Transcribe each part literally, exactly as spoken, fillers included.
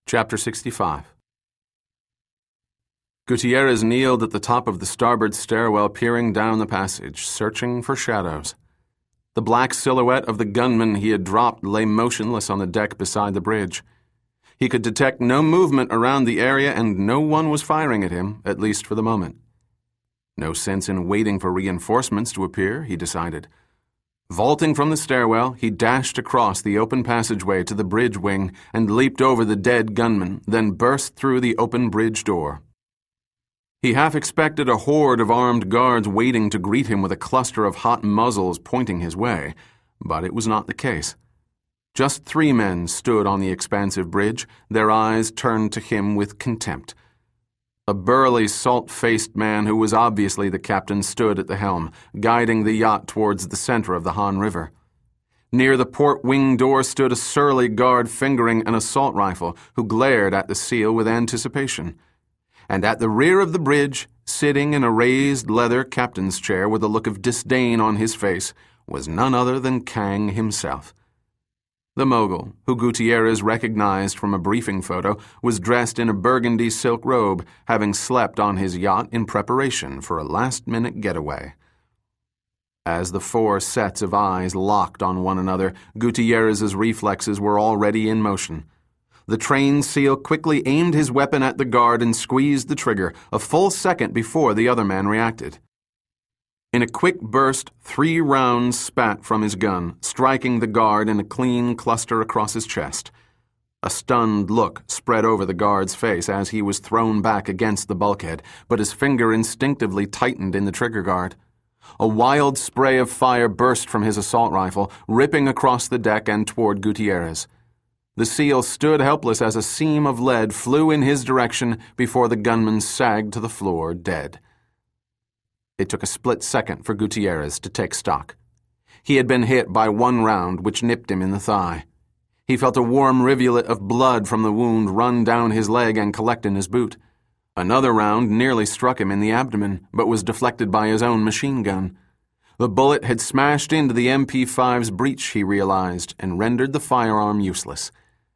Chapter sixty-five. Gutierrez kneeled at the top of the starboard stairwell, peering down the passage, searching for shadows. The black silhouette of the gunman he had dropped lay motionless on the deck beside the bridge. He could detect no movement around the area, and no one was firing at him, at least for the moment. No sense in waiting for reinforcements to appear, he decided. Vaulting from the stairwell, he dashed across the open passageway to the bridge wing and leaped over the dead gunman, then burst through the open bridge door. He half expected a horde of armed guards waiting to greet him with a cluster of hot muzzles pointing his way, but it was not the case. Just three men stood on the expansive bridge, their eyes turned to him with contempt. A burly, salt-faced man who was obviously the captain stood at the helm, guiding the yacht towards the center of the Han River. Near the port wing door stood a surly guard fingering an assault rifle who glared at the seal with anticipation. And at the rear of the bridge, sitting in a raised leather captain's chair with a look of disdain on his face, was none other than Kang himself. The mogul, who Gutierrez recognized from a briefing photo, was dressed in a burgundy silk robe, having slept on his yacht in preparation for a last-minute getaway. As the four sets of eyes locked on one another, Gutierrez's reflexes were already in motion. The trained seal quickly aimed his weapon at the guard and squeezed the trigger, a full second before the other man reacted. In a quick burst, three rounds spat from his gun, striking the guard in a clean cluster across his chest. A stunned look spread over the guard's face as he was thrown back against the bulkhead, but his finger instinctively tightened in the trigger guard. A wild spray of fire burst from his assault rifle, ripping across the deck and toward Gutierrez. The seal stood helpless as a seam of lead flew in his direction before the gunman sagged to the floor, dead. It took a split second for Gutierrez to take stock. He had been hit by one round which nipped him in the thigh. He felt a warm rivulet of blood from the wound run down his leg and collect in his boot. Another round nearly struck him in the abdomen, but was deflected by his own machine gun. The bullet had smashed into the M P five's breech, he realized, and rendered the firearm useless.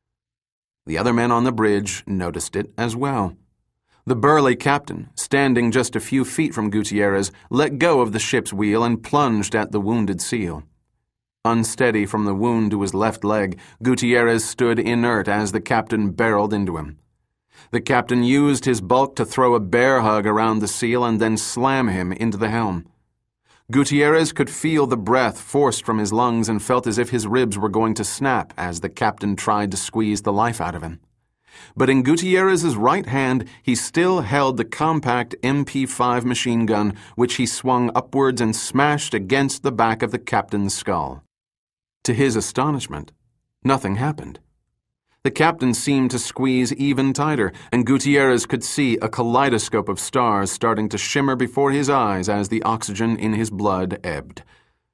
The other men on the bridge noticed it as well. The burly captain, standing just a few feet from Gutierrez, let go of the ship's wheel and plunged at the wounded seal. Unsteady from the wound to his left leg, Gutierrez stood inert as the captain barreled into him. The captain used his bulk to throw a bear hug around the seal and then slam him into the helm. Gutierrez could feel the breath forced from his lungs and felt as if his ribs were going to snap as the captain tried to squeeze the life out of him. But in Gutierrez's right hand, he still held the compact M P five machine gun, which he swung upwards and smashed against the back of the captain's skull. To his astonishment, nothing happened. The captain seemed to squeeze even tighter, and Gutierrez could see a kaleidoscope of stars starting to shimmer before his eyes as the oxygen in his blood ebbed.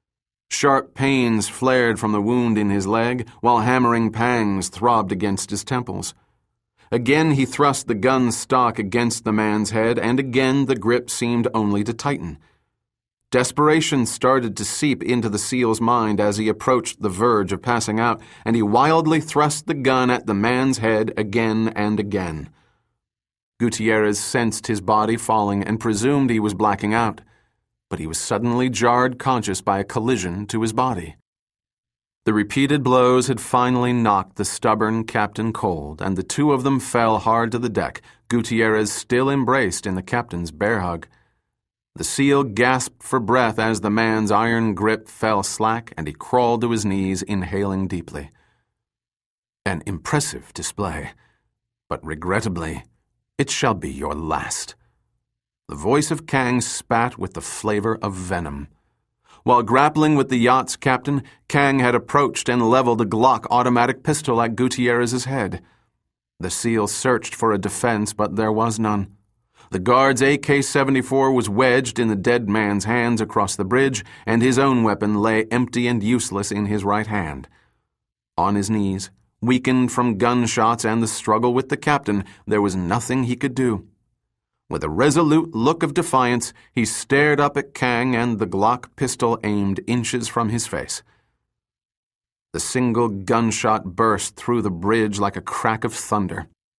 Sharp pains flared from the wound in his leg, while hammering pangs throbbed against his temples. Again he thrust the gun stock against the man's head, and again the grip seemed only to tighten. Desperation started to seep into the seal's mind as he approached the verge of passing out, and he wildly thrust the gun at the man's head again and again. Gutierrez sensed his body falling and presumed he was blacking out, but he was suddenly jarred conscious by a collision to his body. The repeated blows had finally knocked the stubborn captain cold, and the two of them fell hard to the deck, Gutierrez still embraced in the captain's bear hug. The seal gasped for breath as the man's iron grip fell slack, and he crawled to his knees, inhaling deeply. An impressive display, but regrettably, it shall be your last. The voice of Kang spat with the flavor of venom. While grappling with the yacht's captain, Kang had approached and leveled a Glock automatic pistol at Gutierrez's head. The seal searched for a defense, but there was none. The guard's A K seventy-four was wedged in the dead man's hands across the bridge, and his own weapon lay empty and useless in his right hand. On his knees, weakened from gunshots and the struggle with the captain, there was nothing he could do. With a resolute look of defiance, he stared up at Kang and the Glock pistol aimed inches from his face. The single gunshot burst through the bridge like a crack of thunder.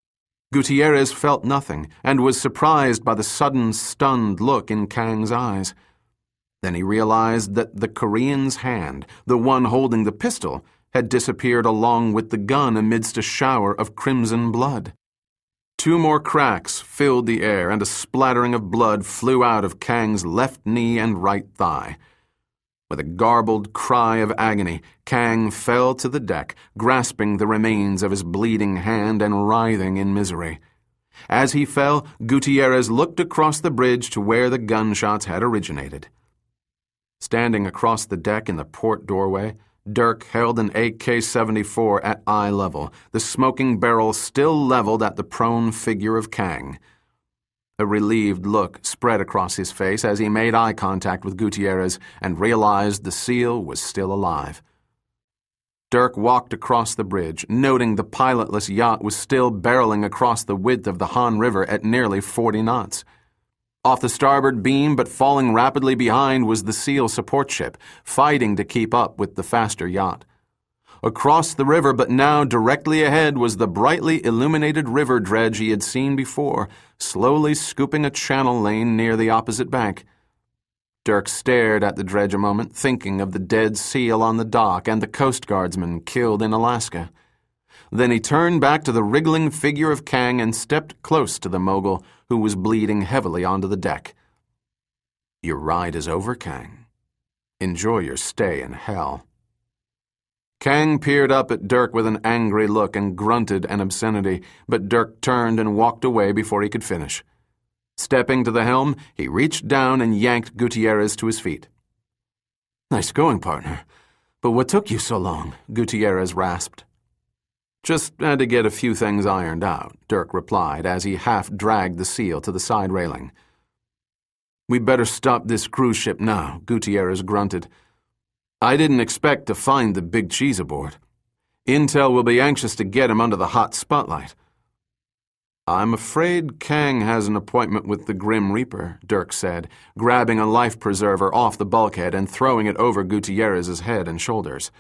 Gutierrez felt nothing and was surprised by the sudden, stunned look in Kang's eyes. Then he realized that the Korean's hand, the one holding the pistol, had disappeared along with the gun amidst a shower of crimson blood. Two more cracks filled the air, and a splattering of blood flew out of Kang's left knee and right thigh. With a garbled cry of agony, Kang fell to the deck, grasping the remains of his bleeding hand and writhing in misery. As he fell, Gutierrez looked across the bridge to where the gunshots had originated. Standing across the deck in the port doorway, Dirk held an A K seventy-four at eye level, the smoking barrel still leveled at the prone figure of Kang. A relieved look spread across his face as he made eye contact with Gutierrez and realized the SEAL was still alive. Dirk walked across the bridge, noting the pilotless yacht was still barreling across the width of the Han River at nearly forty knots. Off the starboard beam, but falling rapidly behind, was the SEAL support ship, fighting to keep up with the faster yacht. Across the river, but now directly ahead, was the brightly illuminated river dredge he had seen before, slowly scooping a channel lane near the opposite bank. Dirk stared at the dredge a moment, thinking of the dead SEAL on the dock and the Coast Guardsman killed in Alaska. Then he turned back to the wriggling figure of Kang and stepped close to the mogul, who was bleeding heavily onto the deck. "Your ride is over, Kang. Enjoy your stay in hell." Kang peered up at Dirk with an angry look and grunted an obscenity, but Dirk turned and walked away before he could finish. Stepping to the helm, he reached down and yanked Gutierrez to his feet. "Nice going, partner. But what took you so long?" Gutierrez rasped. "Just had to get a few things ironed out," Dirk replied as he half-dragged the SEAL to the side railing. "We'd better stop this cruise ship now," Gutierrez grunted. "I didn't expect to find the big cheese aboard. Intel will be anxious to get him under the hot spotlight." "I'm afraid Kang has an appointment with the Grim Reaper," Dirk said, grabbing a life preserver off the bulkhead and throwing it over Gutierrez's head and shoulders.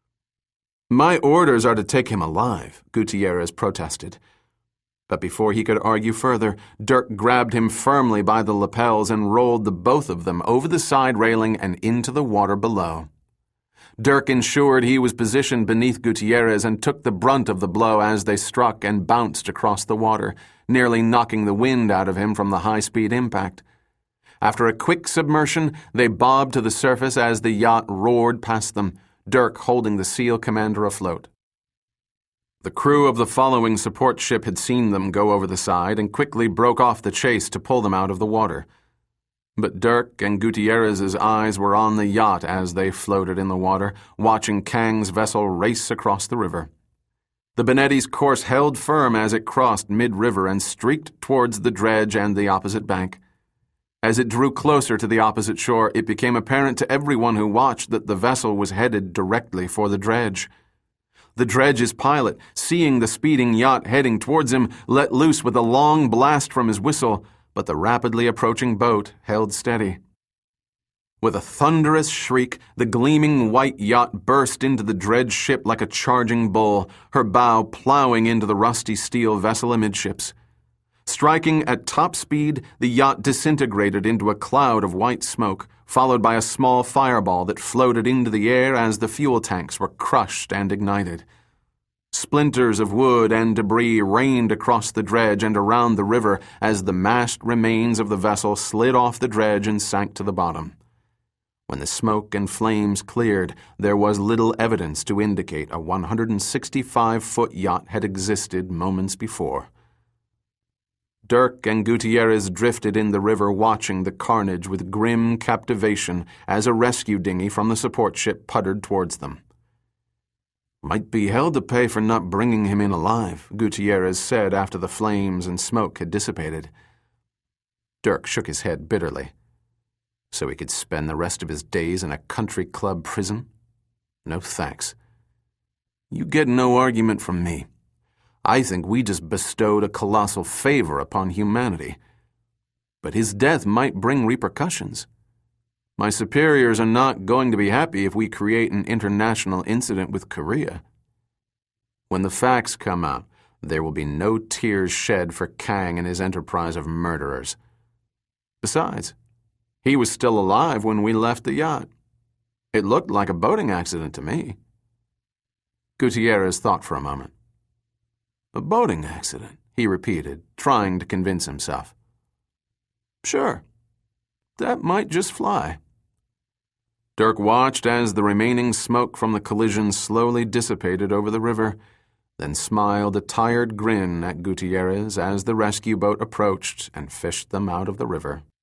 "My orders are to take him alive," Gutierrez protested. But before he could argue further, Dirk grabbed him firmly by the lapels and rolled the both of them over the side railing and into the water below. Dirk ensured he was positioned beneath Gutierrez and took the brunt of the blow as they struck and bounced across the water, nearly knocking the wind out of him from the high-speed impact. After a quick submersion, they bobbed to the surface as the yacht roared past them, Dirk holding the SEAL commander afloat. The crew of the following support ship had seen them go over the side and quickly broke off the chase to pull them out of the water. But Dirk and Gutierrez's eyes were on the yacht as they floated in the water, watching Kang's vessel race across the river. The Benetti's course held firm as it crossed mid-river and streaked towards the dredge and the opposite bank. As it drew closer to the opposite shore, it became apparent to everyone who watched that the vessel was headed directly for the dredge. The dredge's pilot, seeing the speeding yacht heading towards him, let loose with a long blast from his whistle, but the rapidly approaching boat held steady. With a thunderous shriek, the gleaming white yacht burst into the dredge ship like a charging bull, her bow plowing into the rusty steel vessel amidships. Striking at top speed, the yacht disintegrated into a cloud of white smoke, followed by a small fireball that floated into the air as the fuel tanks were crushed and ignited. Splinters of wood and debris rained across the dredge and around the river as the mashed remains of the vessel slid off the dredge and sank to the bottom. When the smoke and flames cleared, there was little evidence to indicate a one hundred sixty-five foot yacht had existed moments before. Dirk and Gutierrez drifted in the river watching the carnage with grim captivation as a rescue dinghy from the support ship puttered towards them. "Might be hell to pay for not bringing him in alive," Gutierrez said after the flames and smoke had dissipated. Dirk shook his head bitterly. So he could spend the rest of his days in a country club prison? No thanks. You get no argument from me. I think we just bestowed a colossal favor upon humanity. But his death might bring repercussions. My superiors are not going to be happy if we create an international incident with Korea. When the facts come out, there will be no tears shed for Kang and his enterprise of murderers. Besides, he was still alive when we left the yacht. It looked like a boating accident to me. Gutierrez thought for a moment. A boating accident, he repeated, trying to convince himself. Sure, that might just fly. Dirk watched as the remaining smoke from the collision slowly dissipated over the river, then smiled a tired grin at Gutierrez as the rescue boat approached and fished them out of the river.